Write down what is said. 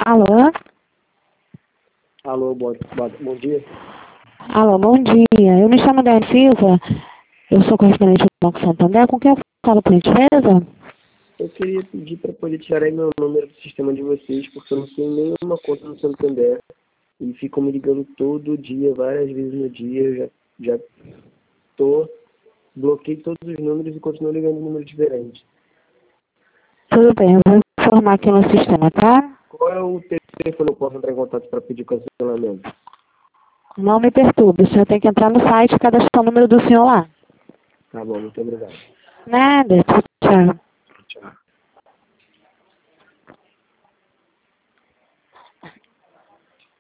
Alô? Alô, bom dia. Alô, bom dia. Eu me chamo Dani Silva. Eu sou correspondente do Banco Santander. Com quem eu falo, por gentileza? Eu queria pedir para poder tirar aí meu número do sistema de vocês, porque eu não tenho nenhuma conta no Santander. E ficam me ligando todo dia, várias vezes no dia. Eu já bloqueei todos os números e continuo ligando números diferentes. Tudo bem, eu vou informar aqui no sistema, tá? Qual é o telefone que eu posso entrar em contato para pedir cancelamento? Não me perturbe. O senhor tem que entrar no site e cadastrar o número do senhor lá. Tá bom, muito obrigado. Nada. Tchau. Tchau.